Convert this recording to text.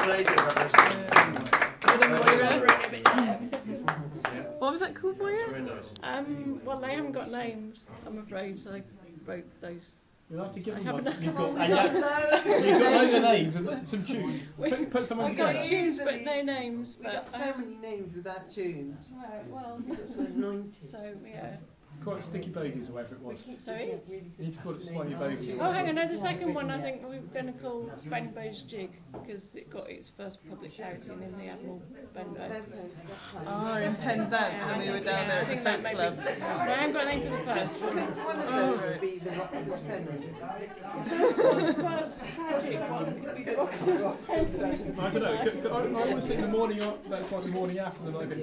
What was that called, Moira? Very nice. Well, they haven't got names, I'm afraid, so I wrote those. You'll have to give I them haven't one. You've got You've loads of names and some tunes. Put someone I've got together. tunes, but no names. We got so many names without tunes. Right, well, It was 90. so, yeah. Call it Sticky Bogies or whatever it was. Sorry? You need to call it Slimy Bogie. Oh, hang on, no, the second one I think we were going to call Benbow's Jig because it got its first public outing in the Admiral Benbow. Oh, in Penzance, and we were down there at the folk club. No, I haven't got a name to the first one. One of those would be the Rocks of Senna. The first tragic one could be the Rocks of Senna. I don't know. I want to sit in the morning. That's like the morning after the night.